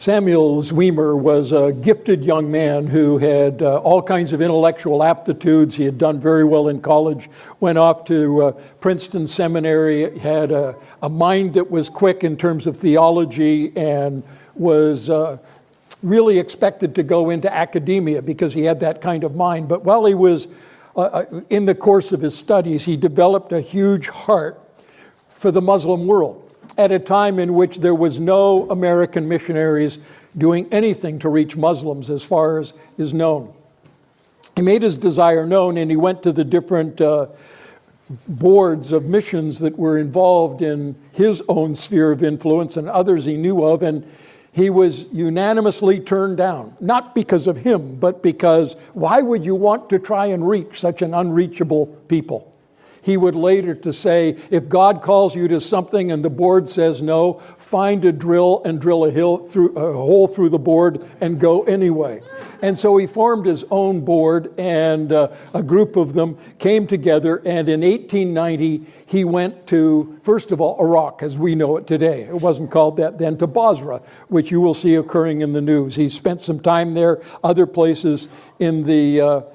Samuel Zwemer was a gifted young man who had all kinds of intellectual aptitudes. He had done very well in college, went off to Princeton Seminary, had a mind that was quick in terms of theology, and was really expected to go into academia because he had that kind of mind. But while he was in the course of his studies, he developed a huge heart for the Muslim world at a time in which there was no American missionaries doing anything to reach Muslims as far as is known. He made his desire known, and he went to the different boards of missions that were involved in his own sphere of influence and others he knew of, and he was unanimously turned down, not because of him, but because why would you want to try and reach such an unreachable people? He would later to say, if God calls you to something and the board says no, find a drill and drill a hole through the board and go anyway. And so he formed his own board, and a group of them came together, and in 1890 he went to, first of all, Iraq as we know it today. It wasn't called that then, to Basra, which you will see occurring in the news. He spent some time there, other places in the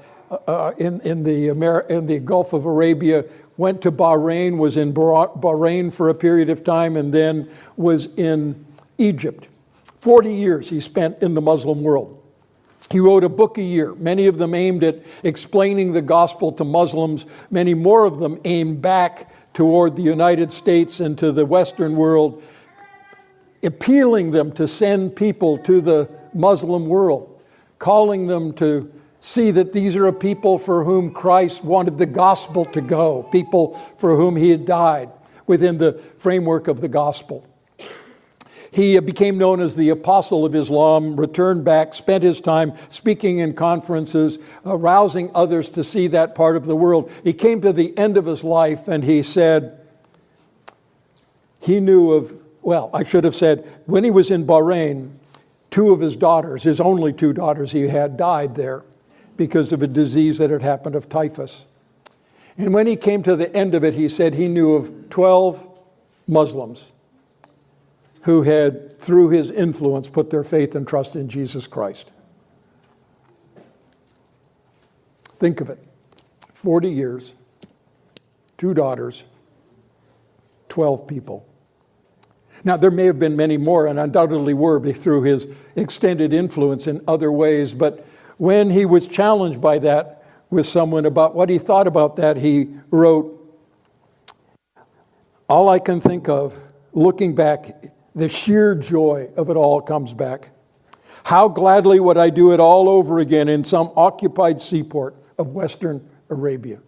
Gulf of Arabia, went to Bahrain, was in Bahrain for a period of time, and then was in Egypt. 40 years he spent in the Muslim world. He wrote a book a year, many of them aimed at explaining the gospel to Muslims, many more of them aimed back toward the United States and to the Western world, appealing them to send people to the Muslim world, calling them to see that these are a people for whom Christ wanted the gospel to go, people for whom he had died within the framework of the gospel. He became known as the Apostle of Islam, returned back, spent his time speaking in conferences, arousing others to see that part of the world. He came to the end of his life and he said, he knew of, well, I should have said, when he was in Bahrain, two of his daughters, his only two daughters he had, died there because of a disease that had happened of typhus. And when he came to the end of it, he said he knew of 12 Muslims who had, through his influence, put their faith and trust in Jesus Christ. Think of it. 40 years, two daughters, 12 people. Now, there may have been many more, and undoubtedly were through his extended influence in other ways, but when he was challenged by that with someone about what he thought about that, he wrote, all I can think of, looking back, the sheer joy of it all comes back. How gladly would I do it all over again in some occupied seaport of Western Arabia.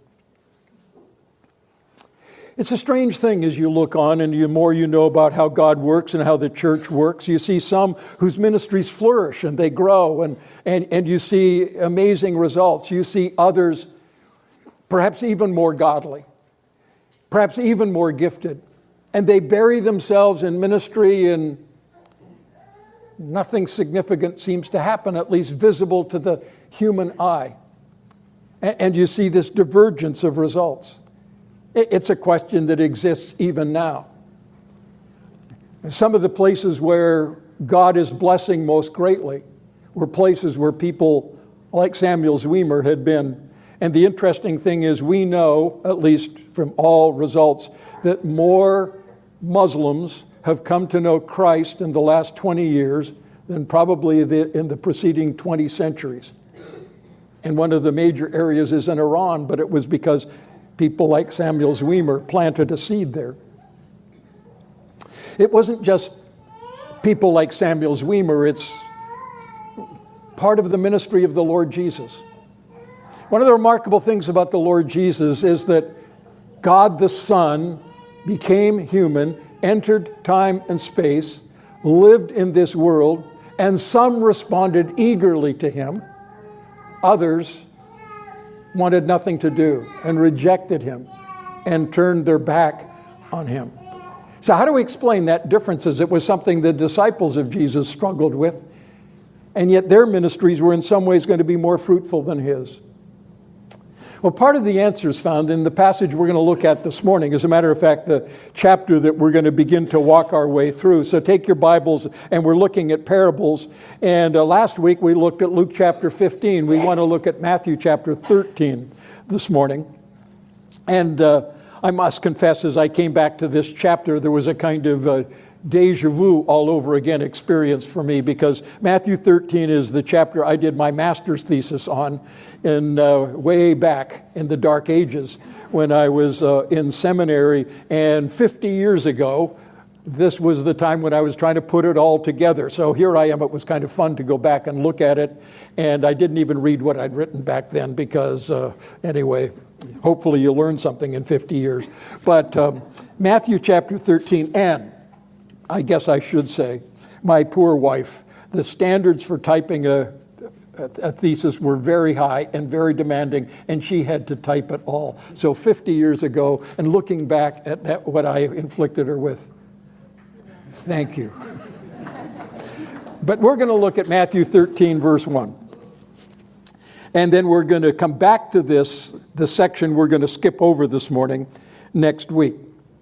It's a strange thing as you look on and the more you know about how God works and how the church works. You see some whose ministries flourish and they grow and you see amazing results. You see others perhaps even more godly, perhaps even more gifted. And they bury themselves in ministry and nothing significant seems to happen, at least visible to the human eye. And you see this divergence of results. It's a question that exists even now. Some of the places where God is blessing most greatly were places where people like Samuel Zwemer had been. And the interesting thing is we know, at least from all results, that more Muslims have come to know Christ in the last 20 years than probably in the preceding 20 centuries. And one of the major areas is in Iran, but it was because people like Samuel Zwemer planted a seed there. It wasn't just people like Samuel Zwemer, it's part of the ministry of the Lord Jesus. One of the remarkable things about the Lord Jesus is that God the Son became human, entered time and space, lived in this world, and some responded eagerly to him. Others wanted nothing to do and rejected him and turned their back on him. So how do we explain that differences? It was something the disciples of Jesus struggled with, and yet their ministries were in some ways going to be more fruitful than his. Well, part of the answer is found in the passage we're going to look at this morning. As a matter of fact, the chapter that we're going to begin to walk our way through. So take your Bibles, and we're looking at parables. And last week we looked at Luke chapter 15. We want to look at Matthew chapter 13 this morning. And I must confess, as I came back to this chapter, there was a kind of deja vu all over again experience for me, because Matthew 13 is the chapter I did my master's thesis on in way back in the dark ages when I was in seminary. And 50 years ago, this was the time when I was trying to put it all together. So here I am. It was kind of fun to go back and look at it. And I didn't even read what I'd written back then because, anyway, hopefully you'll learn something in 50 years. But Matthew chapter 13, and I guess I should say, my poor wife, the standards for typing a thesis were very high and very demanding, and she had to type it all. So 50 years ago, and looking back at that, what I inflicted her with, thank you. But we're going to look at Matthew 13, verse 1. And then we're going to come back to the section we're going to skip over this morning next week.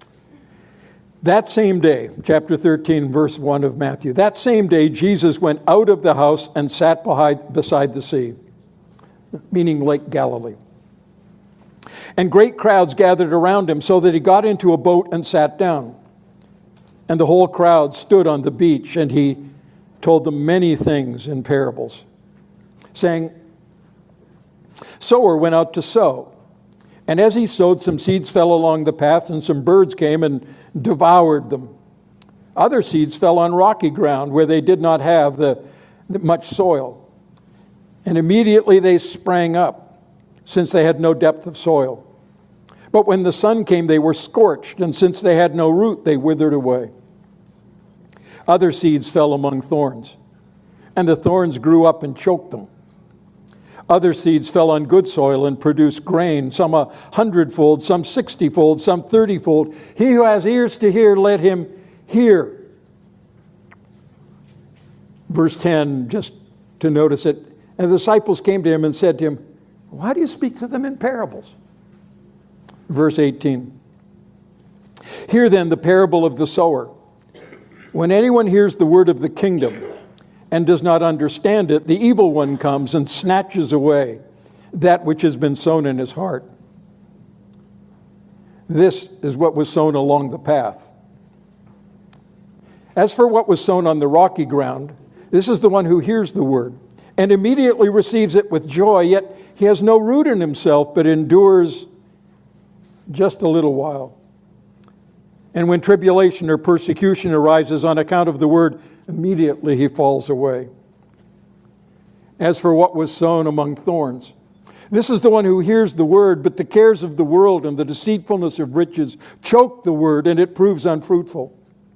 That same day, chapter 13, verse 1 of Matthew, that same day Jesus went out of the house and sat beside the sea, meaning Lake Galilee. And great crowds gathered around him, so that he got into a boat and sat down. And the whole crowd stood on the beach, and he told them many things in parables, saying, "Sower went out to sow. And as he sowed, some seeds fell along the path, and some birds came and devoured them. Other seeds fell on rocky ground, where they did not have much soil. And immediately they sprang up, since they had no depth of soil. But when the sun came, they were scorched, and since they had no root, they withered away. Other seeds fell among thorns, and the thorns grew up and choked them. Other seeds fell on good soil and produced grain, some 100-fold, some 60-fold, some 30-fold. He who has ears to hear, let him hear." Verse 10, just to notice it. And the disciples came to him and said to him, "Why do you speak to them in parables?" Verse 18. "Hear then the parable of the sower. When anyone hears the word of the kingdom and does not understand it, the evil one comes and snatches away that which has been sown in his heart. This is what was sown along the path. As for what was sown on the rocky ground, this is the one who hears the word and immediately receives it with joy, yet he has no root in himself, but endures just a little while. And when tribulation or persecution arises on account of the word, immediately he falls away. As for what was sown among thorns, this is the one who hears the word, but the cares of the world and the deceitfulness of riches choke the word, and it proves unfruitful.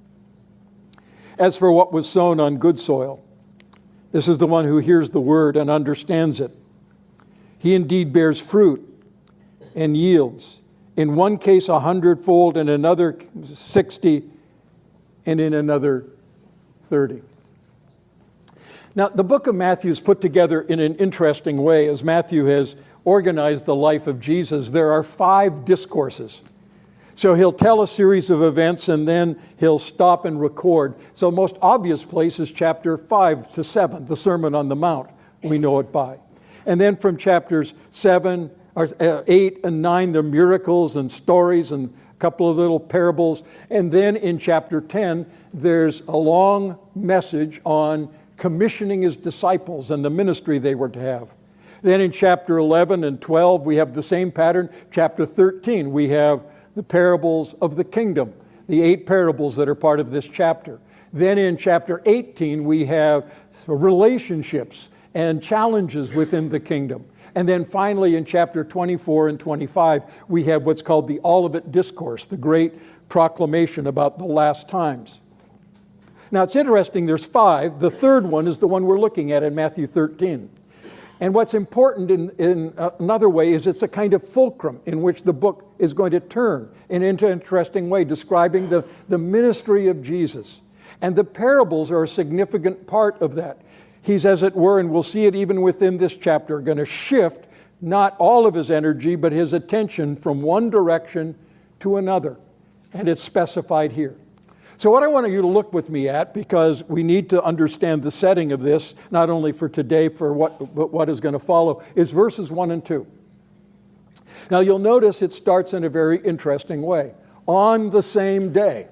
As for what was sown on good soil, this is the one who hears the word and understands it. He indeed bears fruit and yields, in one case 100-fold, in another 60, and in another 30. Now, the book of Matthew is put together in an interesting way. As Matthew has organized the life of Jesus, there are 5 discourses. So he'll tell a series of events, and then he'll stop and record. So the most obvious place is chapter 5 to 7, the Sermon on the Mount. We know it by. And then from chapters 8 and 9, the miracles and stories and a couple of little parables. And then in chapter 10, there's a long message on commissioning his disciples and the ministry they were to have. Then in chapter 11 and 12, we have the same pattern. Chapter 13, we have the parables of the kingdom, the 8 parables that are part of this chapter. Then in chapter 18, we have relationships and challenges within the kingdom. And then finally in chapter 24 and 25, we have what's called the Olivet Discourse, the great proclamation about the last times. Now it's interesting, there's 5. The third one is the one we're looking at in Matthew 13. And what's important in another way is it's a kind of fulcrum in which the book is going to turn in an interesting way, describing the ministry of Jesus. And the parables are a significant part of that. He's, as it were, and we'll see it even within this chapter, going to shift not all of his energy, but his attention from one direction to another. And it's specified here. So what I want you to look with me at, because we need to understand the setting of this, not only for today, but what is going to follow, is verses 1 and 2. Now you'll notice it starts in a very interesting way. On the same day.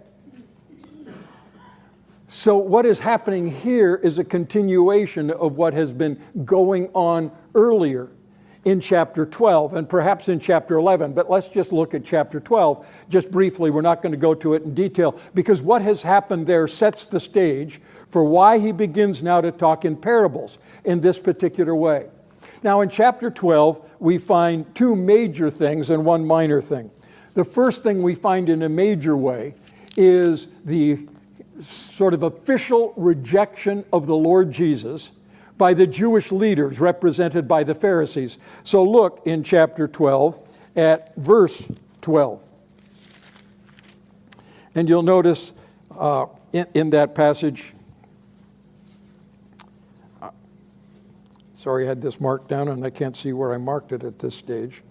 So what is happening here is a continuation of what has been going on earlier in chapter 12 and perhaps in chapter 11. But let's just look at chapter 12 just briefly. We're not going to go to it in detail because what has happened there sets the stage for why he begins now to talk in parables in this particular way. Now in chapter 12, we find two major things and one minor thing. The first thing we find in a major way is the sort of official rejection of the Lord Jesus by the Jewish leaders represented by the Pharisees. So look in chapter 12 at verse 12. And you'll notice in that passage, sorry, I had this marked down and I can't see where I marked it at this stage.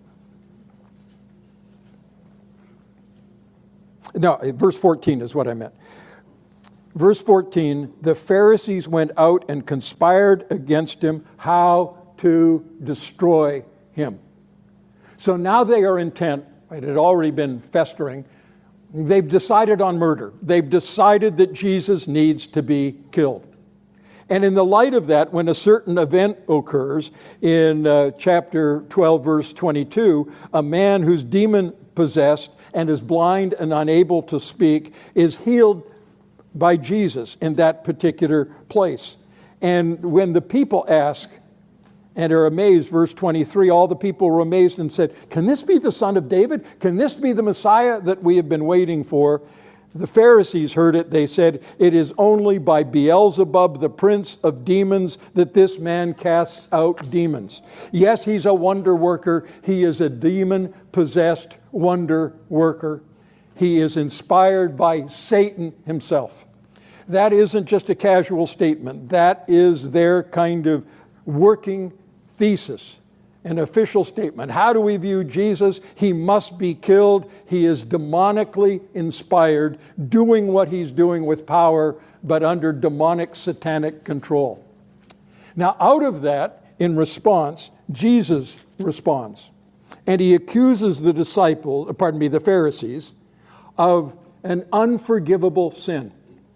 No, verse 14 is what I meant. Verse 14, the Pharisees went out and conspired against him how to destroy him. So now they are intent, it had already been festering, they've decided on murder. They've decided that Jesus needs to be killed. And in the light of that, when a certain event occurs in chapter 12, verse 22, a man who's demon-possessed and is blind and unable to speak is healed by Jesus in that particular place. And when the people ask and are amazed, verse 23, all the people were amazed and said, "Can this be the Son of David? Can this be the Messiah that we have been waiting for?" The Pharisees heard it. They said, "It is only by Beelzebub, the prince of demons, that this man casts out demons." Yes, he's a wonder worker. He is a demon-possessed wonder worker. He is inspired by Satan himself. That isn't just a casual statement. That is their kind of working thesis, an official statement. How do we view Jesus? He must be killed. He is demonically inspired, doing what he's doing with power, but under demonic satanic control. Now, out of that, in response, Jesus responds. And he accuses the Pharisees, of an unforgivable sin.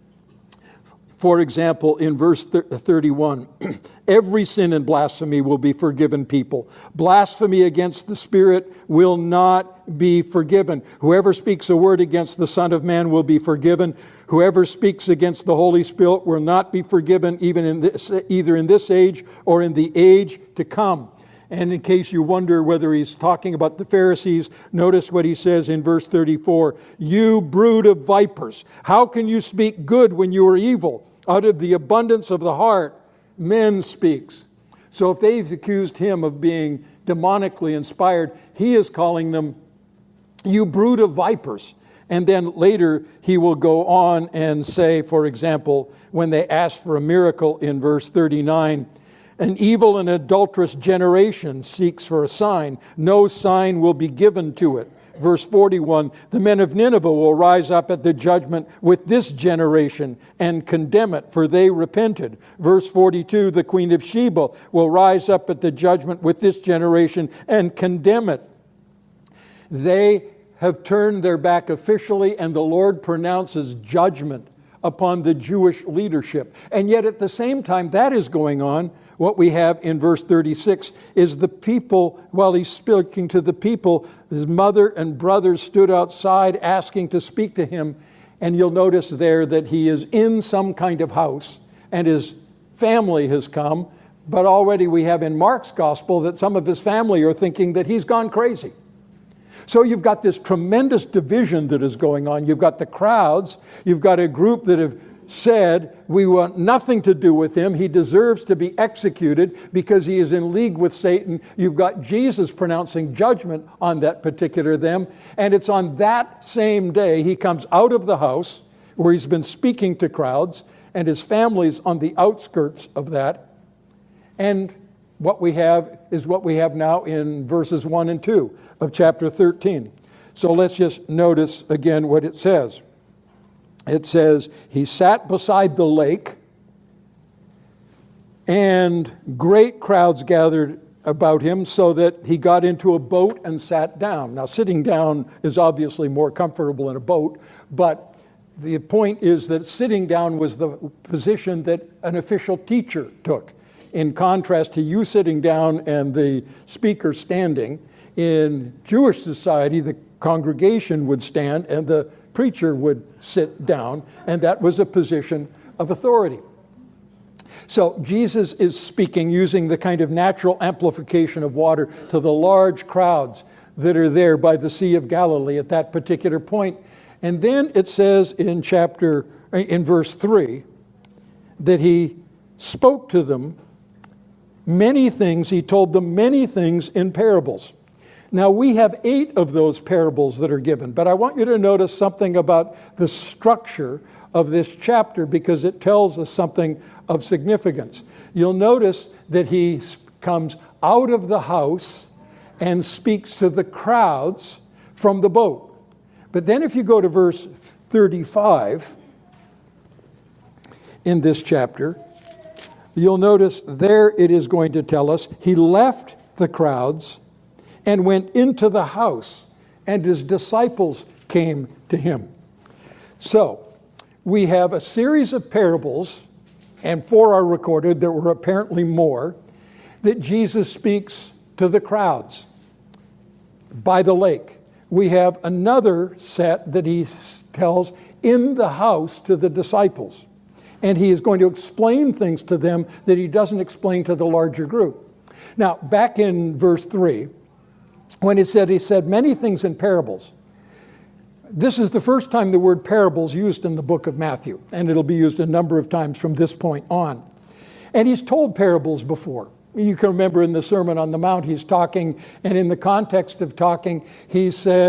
For example, in verse 31, every sin and blasphemy will be forgiven people. Blasphemy against the Spirit will not be forgiven. Whoever speaks a word against the Son of Man will be forgiven. Whoever speaks against the Holy Spirit will not be forgiven either in this age or in the age to come. And in case you wonder whether he's talking about the Pharisees, notice what he says in verse 34. You brood of vipers, how can you speak good when you are evil? Out of the abundance of the heart, men speaks. So if they've accused him of being demonically inspired, he is calling them, you brood of vipers. And then later he will go on and say, for example, when they ask for a miracle in verse 39, an evil and adulterous generation seeks for a sign. No sign will be given to it. Verse 41, the men of Nineveh will rise up at the judgment with this generation and condemn it, for they repented. Verse 42, the queen of Sheba will rise up at the judgment with this generation and condemn it. They have turned their back officially, and the Lord pronounces judgment upon the Jewish leadership. And yet at the same time that is going on, what we have in verse 36 is the people, while he's speaking to the people, his mother and brothers stood outside asking to speak to him. And you'll notice there that he is in some kind of house and his family has come. But already we have in Mark's gospel that some of his family are thinking that he's gone crazy. So you've got this tremendous division that is going on. You've got the crowds. You've got a group that have said, we want nothing to do with him. He deserves to be executed because he is in league with Satan. You've got Jesus pronouncing judgment on that particular them. And it's on that same day he comes out of the house where he's been speaking to crowds, and his family's on the outskirts of that. And what we have is what we have now in verses 1 and 2 of chapter 13. So let's just notice again what it says. It says, he sat beside the lake, and great crowds gathered about him, so that he got into a boat and sat down. Now, sitting down is obviously more comfortable in a boat, but the point is that sitting down was the position that an official teacher took, in contrast to you sitting down and the speaker standing. In Jewish society, the congregation would stand and the preacher would sit down, and that was a position of authority. So Jesus is speaking using the kind of natural amplification of water to the large crowds that are there by the Sea of Galilee at that particular point. And then it says in verse 3 that he spoke to them many things. He told them many things in parables. Now, we have 8 of those parables that are given, but I want you to notice something about the structure of this chapter, because it tells us something of significance. You'll notice that he comes out of the house and speaks to the crowds from the boat. But then if you go to verse 35 in this chapter, you'll notice there it is going to tell us he left the crowds and went into the house, and his disciples came to him. So, we have a series of parables, and 4 are recorded, there were apparently more, that Jesus speaks to the crowds by the lake. We have another set that he tells in the house to the disciples. And he is going to explain things to them that he doesn't explain to the larger group. Now, back in verse 3, when he said many things in parables. This is the first time the word parables used in the book of Matthew, and it'll be used a number of times from this point on. And he's told parables before. You can remember in the Sermon on the Mount, he's talking, and in the context of talking, he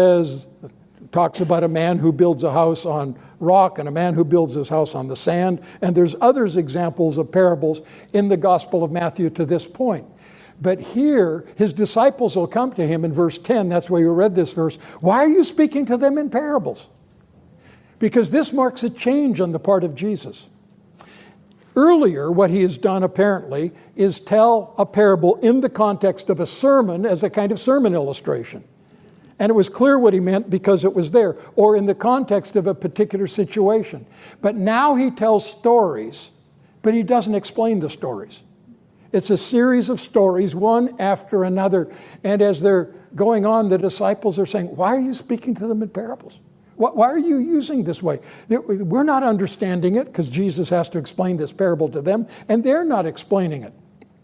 talks about a man who builds a house on rock and a man who builds his house on the sand. And there's others examples of parables in the Gospel of Matthew to this point. But here, his disciples will come to him in verse 10. That's why you read this verse. Why are you speaking to them in parables? Because this marks a change on the part of Jesus. Earlier, what he has done apparently is tell a parable in the context of a sermon as a kind of sermon illustration. And it was clear what he meant because it was there, or in the context of a particular situation. But now he tells stories, but he doesn't explain the stories. It's a series of stories, one after another. And as they're going on, the disciples are saying, why are you speaking to them in parables? Why are you using this way? We're not understanding it because Jesus has to explain this parable to them, and they're not explaining it.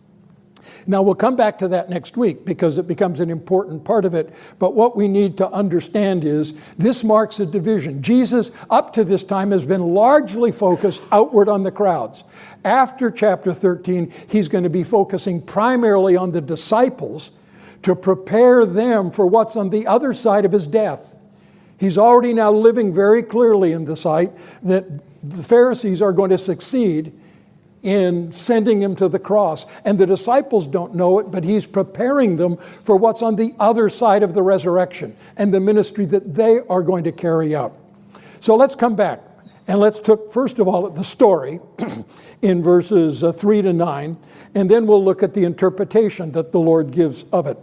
Now, we'll come back to that next week because it becomes an important part of it. But what we need to understand is this marks a division. Jesus, up to this time, has been largely focused outward on the crowds. After chapter 13, he's going to be focusing primarily on the disciples to prepare them for what's on the other side of his death. He's already now living very clearly in the sight that the Pharisees are going to succeed in sending him to the cross. And the disciples don't know it, but he's preparing them for what's on the other side of the resurrection and the ministry that they are going to carry out. So let's come back and let's look first of all at the story in verses 3 to 9, and then we'll look at the interpretation that the Lord gives of it.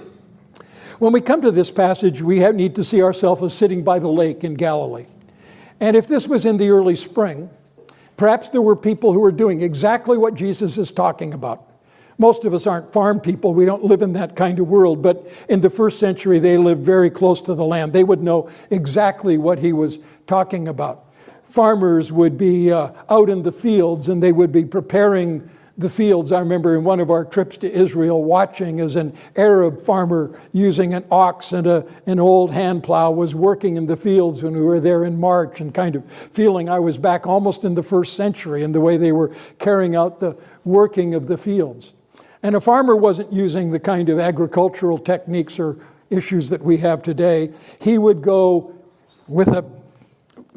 When we come to this passage, we need to see ourselves as sitting by the lake in Galilee. And if this was in the early spring, perhaps there were people who were doing exactly what Jesus is talking about. Most of us aren't farm people. We don't live in that kind of world. But in the first century, they lived very close to the land. They would know exactly what he was talking about. Farmers would be out in the fields, and they would be preparing the fields. I remember in one of our trips to Israel watching as an Arab farmer using an ox and an old hand plow was working in the fields when we were there in March, and kind of feeling I was back almost in the first century in the way they were carrying out the working of the fields. And a farmer wasn't using the kind of agricultural techniques or issues that we have today. He would go with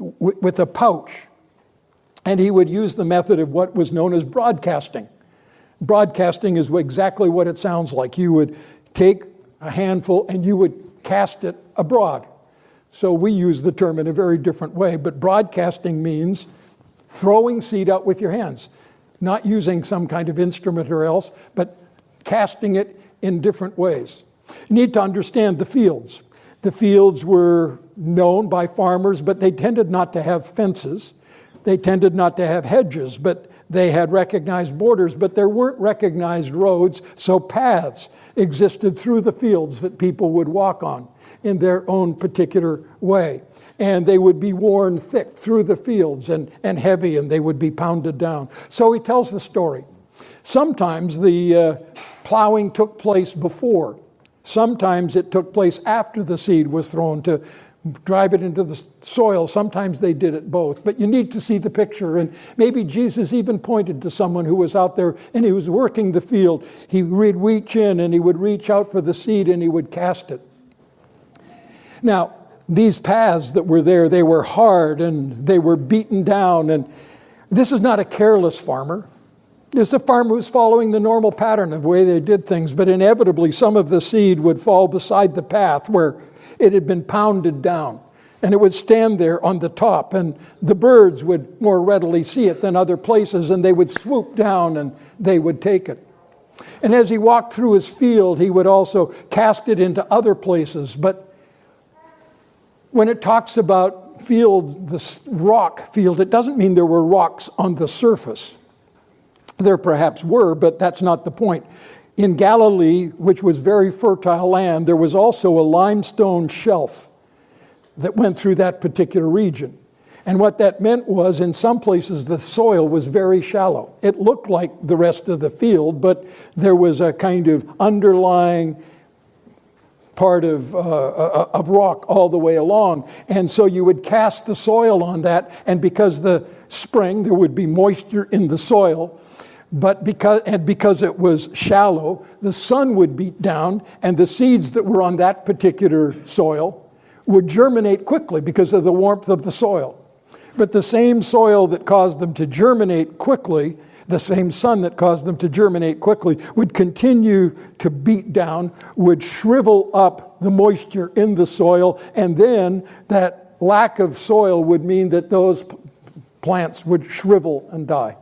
a pouch, and he would use the method of what was known as broadcasting. Broadcasting is exactly what it sounds like. You would take a handful and you would cast it abroad. So we use the term in a very different way, but broadcasting means throwing seed out with your hands, not using some kind of instrument or else, but casting it in different ways. You need to understand the fields. The fields were known by farmers, but they tended not to have fences. They tended not to have hedges, but they had recognized borders, but there weren't recognized roads, so paths existed through the fields that people would walk on in their own particular way. And they would be worn thick through the fields and heavy, and they would be pounded down. So he tells the story. Sometimes the plowing took place before. Sometimes it took place after the seed was thrown to drive it into the soil. Sometimes they did it both. But you need to see the picture. And maybe Jesus even pointed to someone who was out there and he was working the field. He would reach in and he would reach out for the seed and he would cast it. Now, these paths that were there, they were hard and they were beaten down. And this is not a careless farmer. This is a farmer who's following the normal pattern of the way they did things. But inevitably, some of the seed would fall beside the path where it had been pounded down. And it would stand there on the top. And the birds would more readily see it than other places. And they would swoop down and they would take it. And as he walked through his field, he would also cast it into other places. But when it talks about field, this rock field, it doesn't mean there were rocks on the surface. There perhaps were, but that's not the point. In Galilee, which was very fertile land, there was also a limestone shelf that went through that particular region. And what that meant was, in some places, the soil was very shallow. It looked like the rest of the field, but there was a kind of underlying part of rock all the way along. And so you would cast the soil on that, and because the spring, there would be moisture in the soil, but because it was shallow, the sun would beat down, and the seeds that were on that particular soil would germinate quickly because of the warmth of the soil. But the same soil that caused them to germinate quickly, the same sun that caused them to germinate quickly, would continue to beat down, would shrivel up the moisture in the soil, and then that lack of soil would mean that those plants would shrivel and die.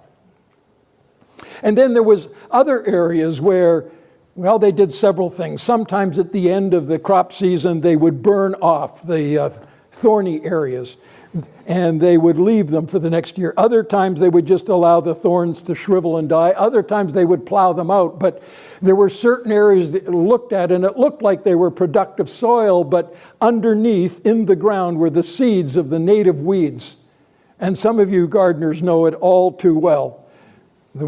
And then there was other areas where, well, they did several things. Sometimes at the end of the crop season, they would burn off the thorny areas, and they would leave them for the next year. Other times they would just allow the thorns to shrivel and die. Other times they would plow them out. But there were certain areas that looked at, and it looked like they were productive soil, but underneath, in the ground, were the seeds of the native weeds. And some of you gardeners know it all too well. The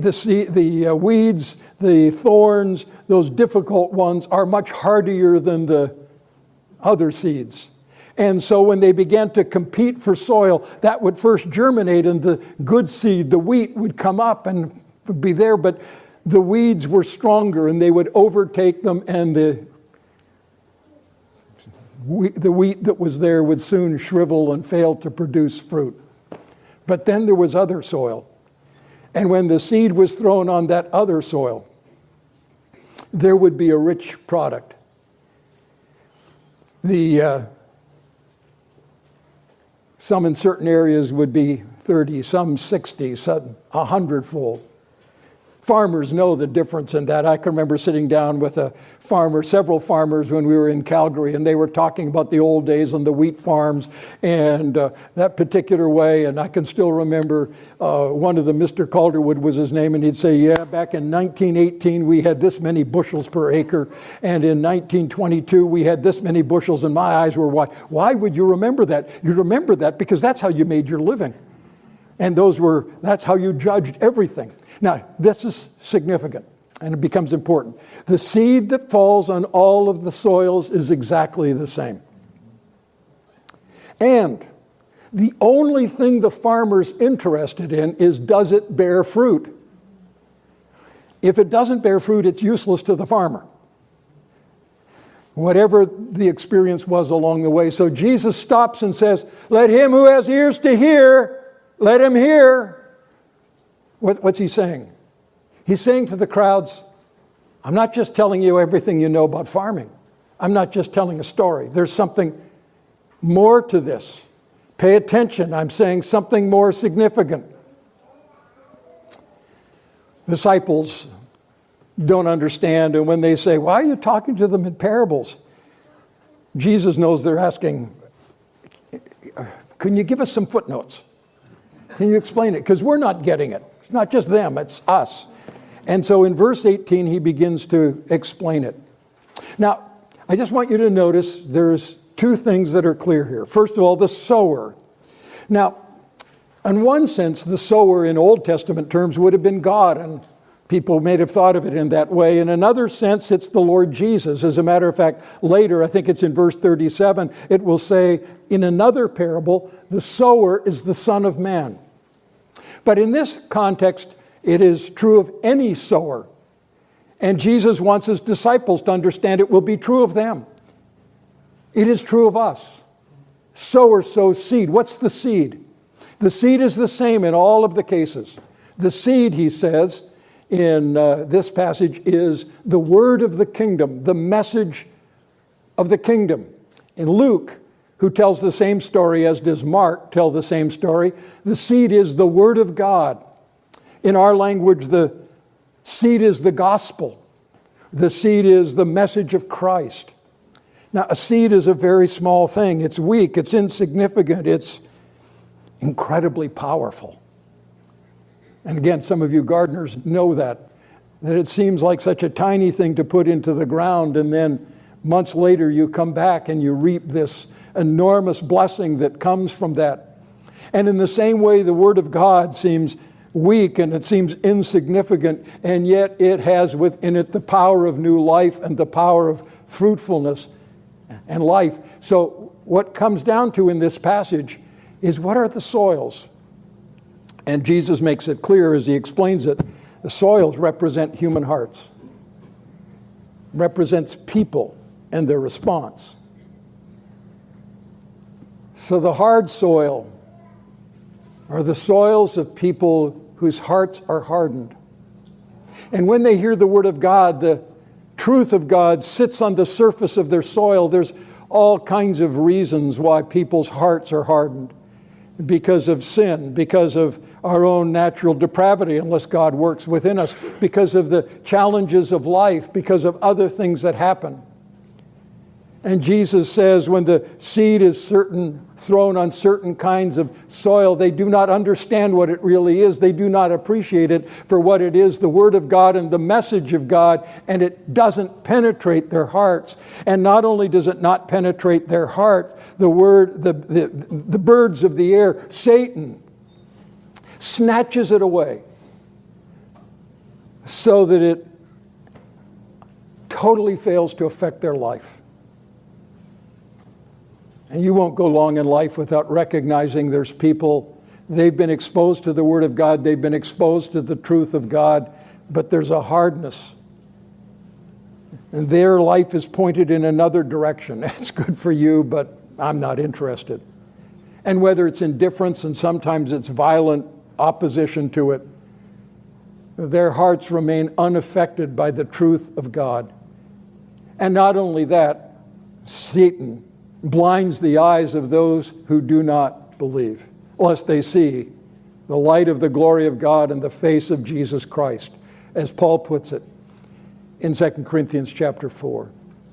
weeds, the thorns, those difficult ones are much hardier than the other seeds. And so when they began to compete for soil, that would first germinate, and the good seed, the wheat, would come up and be there, but the weeds were stronger and they would overtake them, and the wheat that was there would soon shrivel and fail to produce fruit. But then there was other soil. And when the seed was thrown on that other soil, there would be a rich product. Some in certain areas would be 30, some 60, some 100-fold. Farmers know the difference in that. I can remember sitting down with several farmers when we were in Calgary, and they were talking about the old days on the wheat farms and that particular way. And I can still remember one of them, Mr. Calderwood was his name, and he'd say, yeah, back in 1918 we had this many bushels per acre, and in 1922 we had this many bushels, and my eyes were wide. Why would you remember that? You remember that because that's how you made your living. And that's how you judged everything. Now, this is significant, and it becomes important. The seed that falls on all of the soils is exactly the same. And the only thing the farmer's interested in is, does it bear fruit? If it doesn't bear fruit, it's useless to the farmer, whatever the experience was along the way. So Jesus stops and says, let him who has ears to hear, let him hear. What's he saying? He's saying to the crowds, I'm not just telling you everything you know about farming. I'm not just telling a story. There's something more to this. Pay attention. I'm saying something more significant. Disciples don't understand, and when they say, why are you talking to them in parables? Jesus knows they're asking, can you give us some footnotes? Can you explain it? Because we're not getting it. It's not just them, it's us. And so in verse 18, he begins to explain it. Now, I just want you to notice there's two things that are clear here. First of all, the sower. Now, in one sense, the sower in Old Testament terms would have been God, and people may have thought of it in that way. In another sense, it's the Lord Jesus. As a matter of fact, later, I think it's in verse 37, it will say, in another parable, the sower is the Son of Man. But in this context, it is true of any sower. And Jesus wants his disciples to understand it will be true of them. It is true of us. Sower sows seed. What's the seed? The seed is the same in all of the cases. The seed, he says, in this passage is the word of the kingdom, the message of the kingdom. In Luke, who tells the same story as does Mark tell the same story, the seed is the word of God. In our language, the seed is the gospel. The seed is the message of Christ. Now, a seed is a very small thing. It's weak, it's insignificant, it's incredibly powerful. And again, some of you gardeners know that it seems like such a tiny thing to put into the ground, and then months later you come back and you reap this enormous blessing that comes from that. And in the same way, the Word of God seems weak and it seems insignificant, and yet it has within it the power of new life and the power of fruitfulness and life. So what comes down to in this passage is, what are the soils? And Jesus makes it clear as he explains it. The soils represent human hearts, represents people and their response. So the hard soil are the soils of people whose hearts are hardened. And when they hear the word of God, the truth of God sits on the surface of their soil. There's all kinds of reasons why people's hearts are hardened. Because of sin, because of our own natural depravity, unless God works within us, because of the challenges of life, because of other things that happen. And Jesus says when the seed is thrown on certain kinds of soil, they do not understand what it really is. They do not appreciate it for what it is, the Word of God and the message of God, and it doesn't penetrate their hearts. And not only does it not penetrate their heart, the birds of the air, Satan, snatches it away so that it totally fails to affect their life. And you won't go long in life without recognizing there's people, they've been exposed to the Word of God, they've been exposed to the truth of God, but there's a hardness. And their life is pointed in another direction. It's good for you, but I'm not interested. And whether it's indifference and sometimes it's violent opposition to it, their hearts remain unaffected by the truth of God. And not only that, Satan blinds the eyes of those who do not believe, lest they see the light of the glory of God and the face of Jesus Christ, as Paul puts it in 2 Corinthians chapter 4.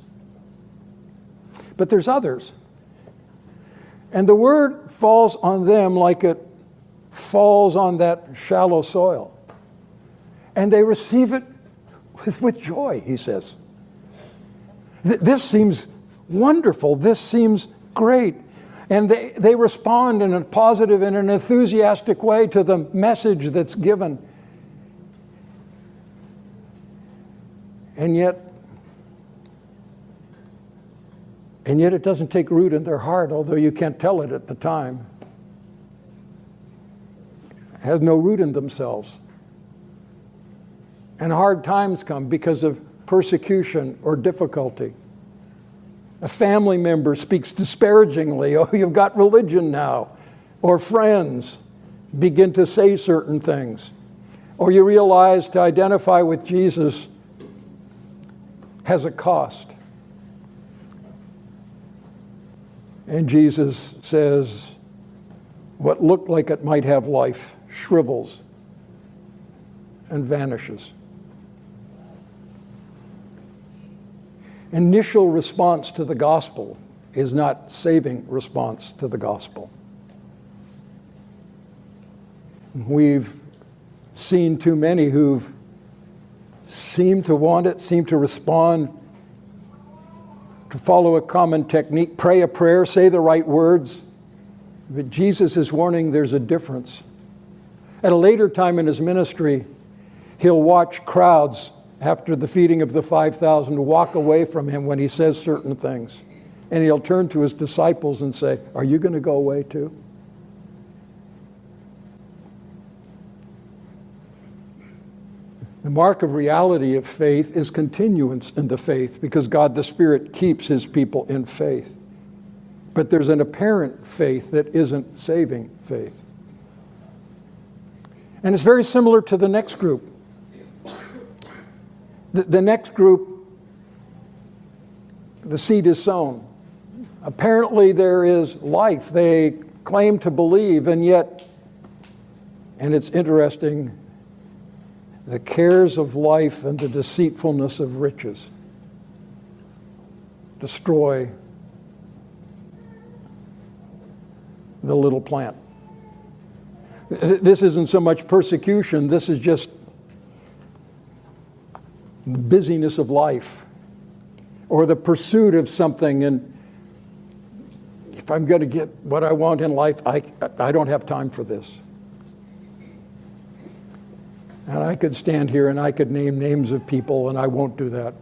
But there's others. And the word falls on them like it falls on that shallow soil. And they receive it with joy, he says. This seems wonderful. This seems great. And they respond in a positive and an enthusiastic way to the message that's given. And yet it doesn't take root in their heart, although you can't tell it at the time. It has no root in themselves. And hard times come because of persecution or difficulty. A family member speaks disparagingly, oh, you've got religion now. Or friends begin to say certain things. Or you realize to identify with Jesus has a cost. And Jesus says, what looked like it might have life shrivels and vanishes. Initial response to the gospel is not saving response to the gospel. We've seen too many who've seemed to want it, seem to respond, to follow a common technique, pray a prayer, say the right words. But Jesus is warning there's a difference. At a later time in his ministry, he'll watch crowds after the feeding of the 5,000 walk away from him when he says certain things. And he'll turn to his disciples and say, are you going to go away too? The mark of reality of faith is continuance in the faith, because God the Spirit keeps his people in faith. But there's an apparent faith that isn't saving faith. And it's very similar to the next group. The next group, the seed is sown. Apparently there is life. They claim to believe, and yet, and it's interesting, the cares of life and the deceitfulness of riches destroy the little plant. This isn't so much persecution, this is just the busyness of life or the pursuit of something. And if I'm going to get what I want in life, I don't have time for this. And I could stand here and I could name names of people, and I won't do that,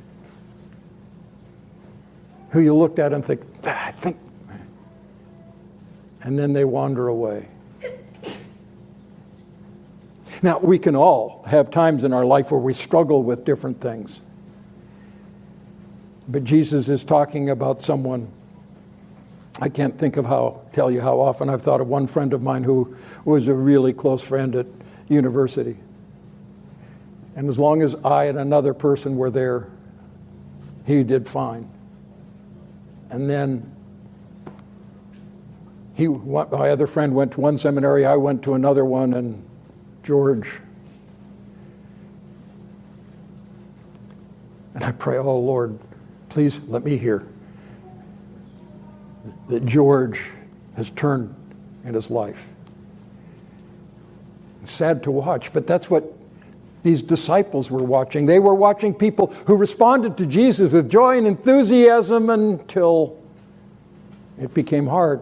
who you looked at and think, I think, and then they wander away. Now, we can all have times in our life where we struggle with different things. But Jesus is talking about someone, I can't tell you how often I've thought of one friend of mine who was a really close friend at university. And as long as I and another person were there, he did fine. And then my other friend went to one seminary, I went to another one, and George. And I pray, oh Lord, please let me hear that George has turned in his life. It's sad to watch, but that's what these disciples were watching. They were watching people who responded to Jesus with joy and enthusiasm until it became hard.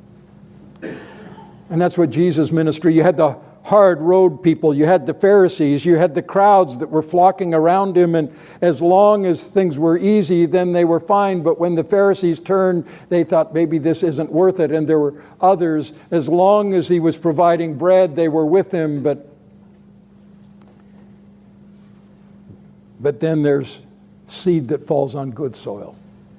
And that's what Jesus' ministry, you had the hard road people, you had the Pharisees, you had the crowds that were flocking around him, and as long as things were easy, then they were fine. But when the Pharisees turned, they thought maybe this isn't worth it. And there were others, as long as he was providing bread, they were with him. But then there's seed that falls on good soil,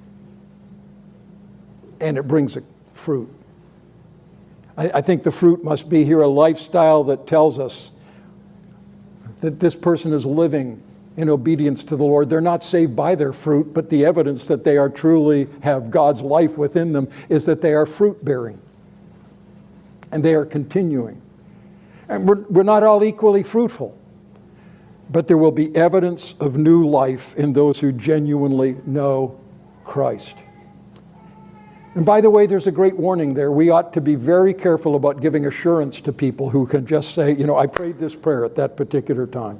and it brings a fruit. I think the fruit must be here a lifestyle that tells us that this person is living in obedience to the Lord. They're not saved by their fruit, but the evidence that they are truly have God's life within them is that they are fruit bearing. And they are continuing. And we're not all equally fruitful, but there will be evidence of new life in those who genuinely know Christ. And by the way, there's a great warning there. We ought to be very careful about giving assurance to people who can just say, I prayed this prayer at that particular time.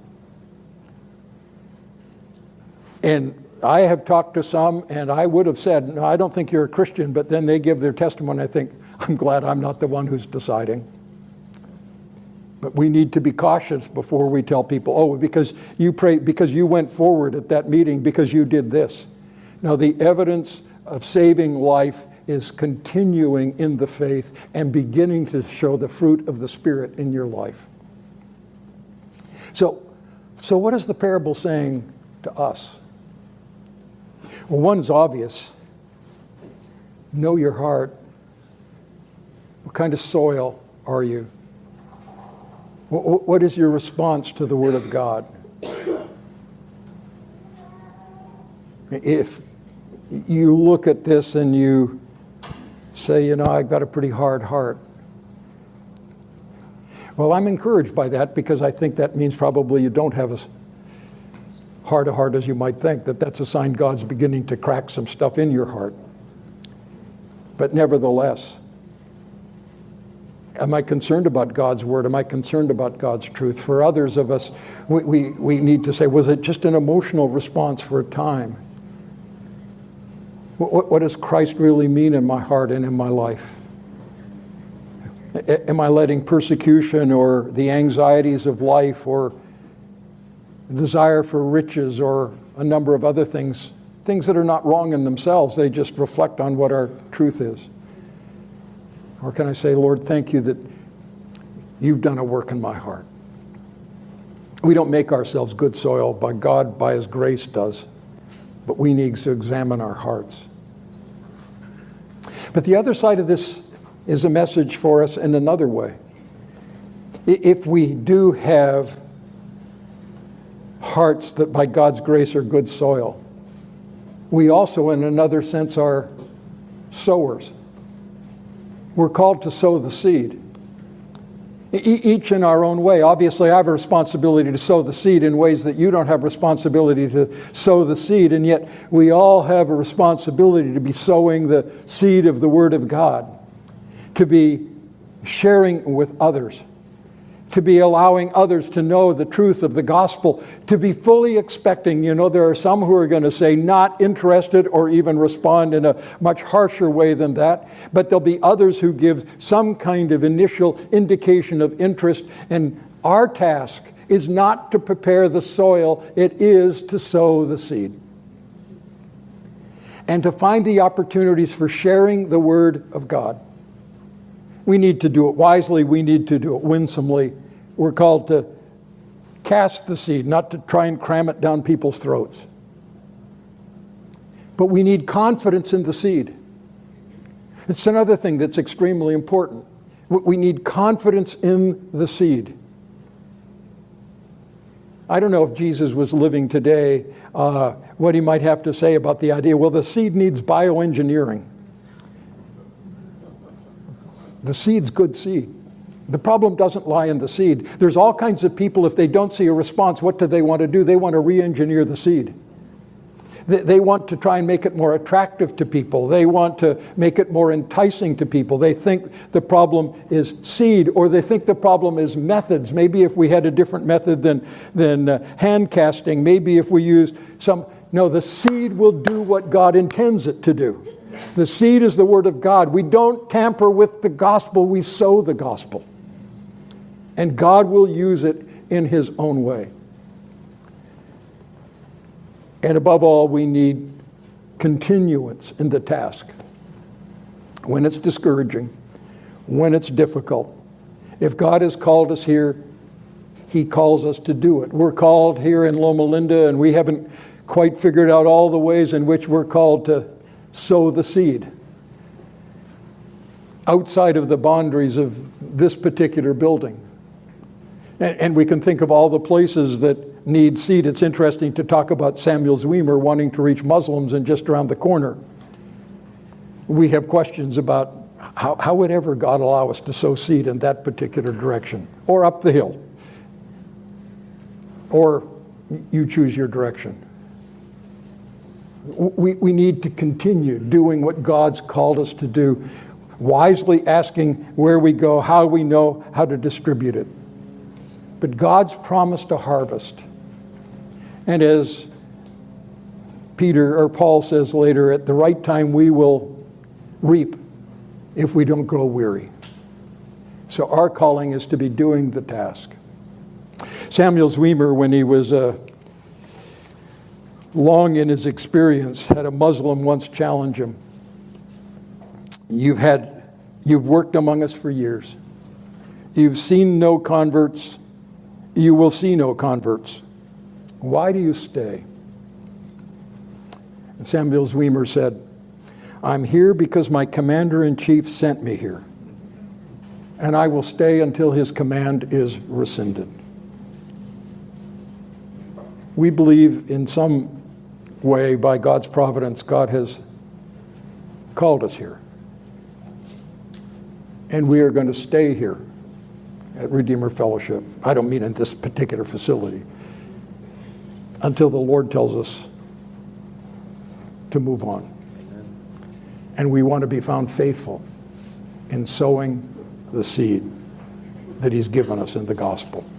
And I have talked to some, and I would have said, no, I don't think you're a Christian, but then they give their testimony. I think, I'm glad I'm not the one who's deciding. But we need to be cautious before we tell people, because you prayed, because you went forward at that meeting, because you did this. Now, the evidence of saving life is continuing in the faith and beginning to show the fruit of the Spirit in your life. So what is the parable saying to us? Well, one's obvious. Know your heart. What kind of soil are you? What is your response to the Word of God? If you look at this and you say, I've got a pretty hard heart. Well, I'm encouraged by that because I think that means probably you don't have as hard a heart as you might think, that's a sign God's beginning to crack some stuff in your heart. But nevertheless, am I concerned about God's Word? Am I concerned about God's truth? For others of us, we need to say, was it just an emotional response for a time? What does Christ really mean in my heart and in my life? Am I letting persecution or the anxieties of life or desire for riches or a number of other things that are not wrong in themselves, they just reflect on what our truth is? Or can I say, Lord, thank you that you've done a work in my heart. We don't make ourselves good soil, but God, by His grace, does. But we need to examine our hearts. But the other side of this is a message for us in another way. If we do have hearts that by God's grace are good soil, we also, in another sense, are sowers. We're called to sow the seed. Each in our own way. Obviously, I have a responsibility to sow the seed in ways that you don't have responsibility to sow the seed, and yet we all have a responsibility to be sowing the seed of the Word of God, to be sharing with others, to be allowing others to know the truth of the gospel, to be fully expecting. There are some who are going to say not interested or even respond in a much harsher way than that, but there'll be others who give some kind of initial indication of interest, and our task is not to prepare the soil, it is to sow the seed. And to find the opportunities for sharing the Word of God. We need to do it wisely, we need to do it winsomely. We're called to cast the seed, not to try and cram it down people's throats. But we need confidence in the seed. It's another thing that's extremely important. We need confidence in the seed. I don't know if Jesus was living today, what he might have to say about the idea, well, the seed needs bioengineering. The seed's good seed. The problem doesn't lie in the seed. There's all kinds of people, if they don't see a response, what do? They want to re-engineer the seed. They want to try and make it more attractive to people. They want to make it more enticing to people. They think the problem is seed, or they think the problem is methods. Maybe if we had a different method than hand casting, maybe if we use no, the seed will do what God intends it to do. The seed is the Word of God. We don't tamper with the gospel, we sow the gospel. And God will use it in His own way. And above all, we need continuance in the task. When it's discouraging, when it's difficult. If God has called us here, He calls us to do it. We're called here in Loma Linda, and we haven't quite figured out all the ways in which we're called to sow the seed outside of the boundaries of this particular building. And we can think of all the places that need seed. It's interesting to talk about Samuel Zwemer wanting to reach Muslims and just around the corner. We have questions about how would ever God allow us to sow seed in that particular direction, or up the hill, or you choose your direction. We need to continue doing what God's called us to do, wisely asking where we go, how we know how to distribute it. But God's promised a harvest. And as Paul says later, at the right time we will reap if we don't grow weary. So our calling is to be doing the task. Samuel Zwemer, when he was long in his experience, had a Muslim once challenge him. You've worked among us for years. You've seen no converts. You will see no converts. Why do you stay? And Samuel Zwemer said, I'm here because my commander-in-chief sent me here. and I will stay until his command is rescinded. We believe in some way, by God's providence, God has called us here. And we are going to stay here at Redeemer Fellowship. I don't mean in this particular facility, until the Lord tells us to move on. And we want to be found faithful in sowing the seed that he's given us in the gospel.